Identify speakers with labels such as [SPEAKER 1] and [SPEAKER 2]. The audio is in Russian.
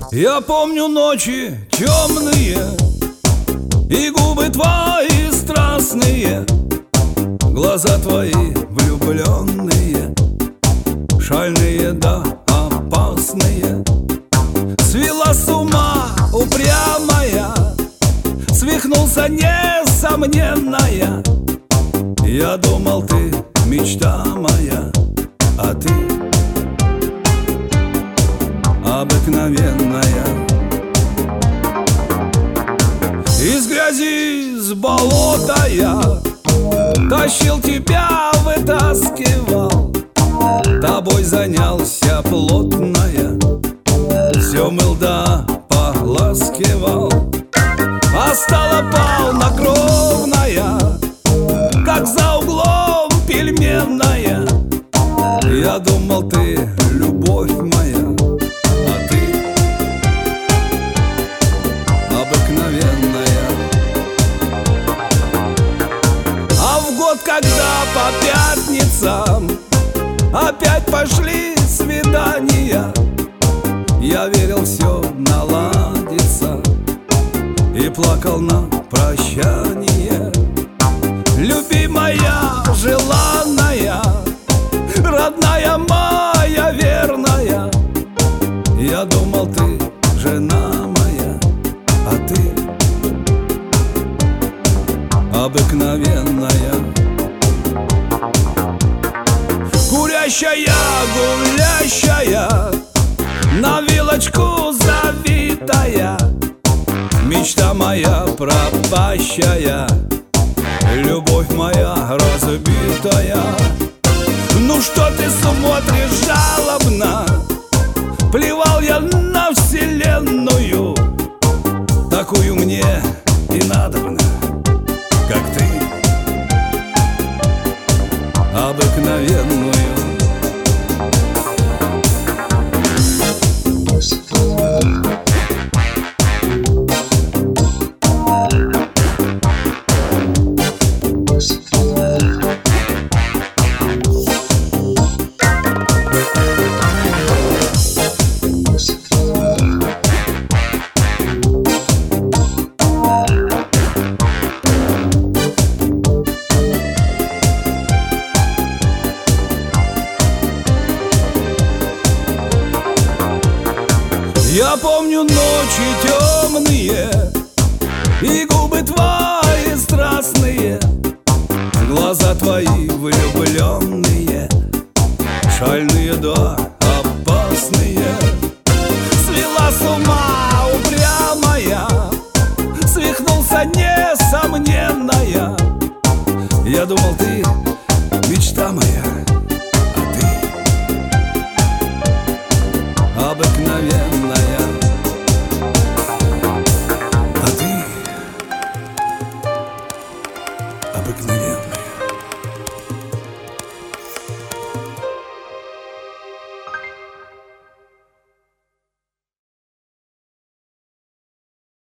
[SPEAKER 1] Я помню ночи темные и губы твои страстные, глаза твои влюбленные, шальные да опасные. Свела с ума упрямая, свихнулся несомненная. Я думал, ты мечта моя, а ты обыкновенная. Из грязи, с болота я тащил тебя, вытаскивал, тобой занялся плотно я, все мыл да поласкивал. А стала полнокровная, как за углом пельменная. Я думал, ты любовь моя, а ты обыкновенная. А в год, когда по пятницам опять пошли свидания, я верил, все наладится, и плакал на прощание. Любимая, желанная, родная моя верная, я думал, ты жена моя, а ты обыкновенная. Курящая, гулящая, на вилочку завитая, мечта моя пропащая, любовь моя разбитая. Ну что ты смотришь жалобно? Плевал я на вселенную, такую мне и надобно, как ты, обыкновенную. Я помню ночи темные и губы твои страстные, глаза твои влюбленные, шальные да опасные. Свела с ума упрямая, свихнулся несомненная. Я думал, ты мечта моя, а ты обыкновенная. Обыкновенная.